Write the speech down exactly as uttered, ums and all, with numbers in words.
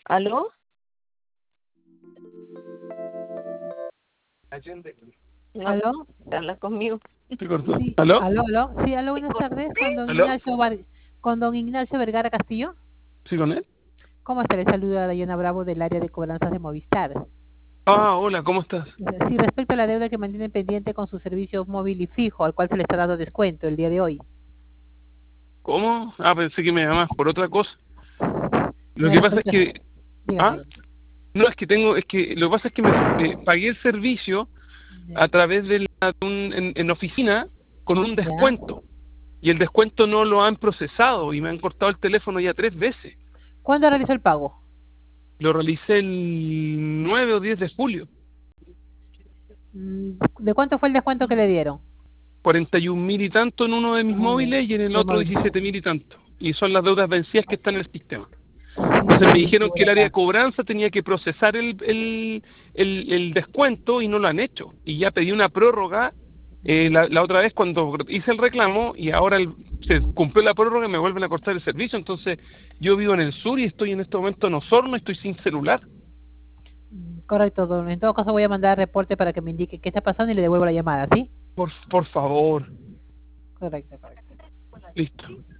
¿Aló? No, ¿Aló? habla conmigo. ¿Se cortó? Sí, ¿Aló? aló, aló. Sí, aló, ¿Te buenas tardes. Con don ¿Aló? Ignacio, Var- con don Ignacio Vergara Castillo. ¿Sí con él? ¿Cómo está? Le saluda Dayana Bravo del área de cobranzas de Movistar. Ah, hola, ¿cómo estás? Sí, respecto a la deuda que mantiene pendiente con su servicio móvil y fijo, al cual se le está dando descuento el día de hoy. ¿Cómo? Ah, pensé que me llamabas por otra cosa. Lo No, que pasa es respecto a... que... Dígame, Ah, dígame. no, es que tengo... Es que lo que pasa es que me, me pagué el servicio Ya. a través de la, un- en, en oficina con un ¿Ya? descuento. Y el descuento no lo han procesado y me han cortado el teléfono ya tres veces. ¿Cuándo realizó el pago? Lo realicé el nueve o diez de julio. Mm, ¿De cuánto fue el descuento que le dieron? cuarenta y un mil y tanto en uno de mis Ah, ya. móviles y en el De otro móvil. diecisiete mil y tanto. Y son las deudas vencidas que están en el sistema. Entonces me Sí, dijeron que seguro el área de acá. cobranza tenía que procesar el, el, el, el descuento y no lo han hecho. Y ya pedí una prórroga eh, la, la otra vez cuando hice el reclamo y ahora el- se cumplió la prórroga y me vuelven a cortar el servicio. Entonces yo vivo en el sur y estoy en este momento en Osorno, estoy sin celular. Mm, Correcto, don. En todo caso voy a mandar reporte para que me indique qué está pasando y le devuelvo la llamada, ¿sí? Por, por favor. Correcto, correcto. Listo.